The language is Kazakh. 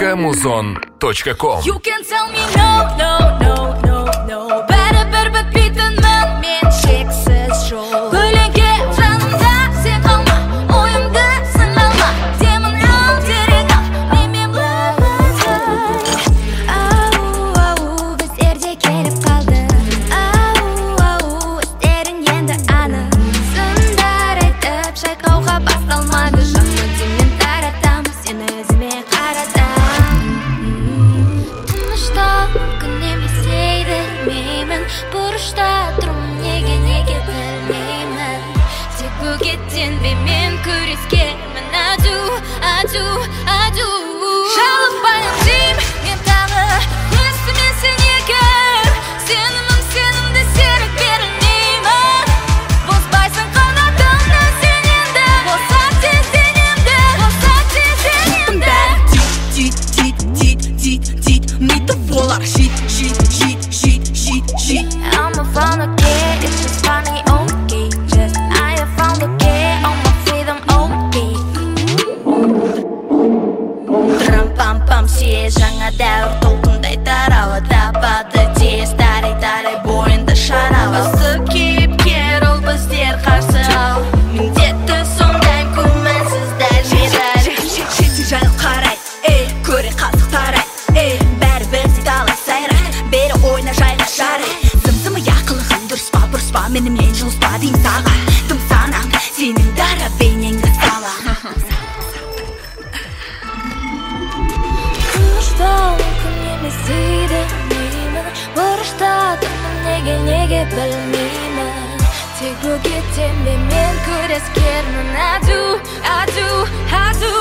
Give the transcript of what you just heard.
MuzOn.com. You can tell me no. Bәрібір бітпейтінмін мен шексіз жол. Көлеңке жанымда сен қалма, ойымды сыналма. Демін ал, терек ал, немен лағытай. Ау, біздерде келіп қалды. Ау, істерің енді анық. Сындар айтып шайқауға басталмады. Жақсы демен таратам, сен өзіме қаратам. Тыныштал, күн емес дейді меймін. Бұрышта тұрмын, неге білмеймін. Тек бөгеттенбеймен күрескенмін. Аду жалықпайын деймін мен тағы. Өстіме сен екі сенімді серік берілмеймін. Бозбайсың қанатымды сен енді. Болса тезенемді Тит, миды болар жит. I'm a found okay, it's just funny, okay. Just I have found okay, on my feet I'm okay. Рам-пам-пам, сие жаңа дәуір толқындай тарауы тапады. Тез тарай бойында шарауы. Осы кейіпкер ол біздер қарсы ал. Міндетті сондай күмәнсіз дәл жеті жайлы қарай, көре қазық тарай. Бәрібір талай сайрай, бері ойна жайға жарай. Зым-зымы яқылығын дұрыс па, менімен жылыспа дейм саға. Тым санам, сенің дара бейнеңді сала. Тыныштал, күн емес дейді меймін. Бұрышта тұрмын, неге білмеймін. Тек бөгеттенбеймен күрескермін. Аду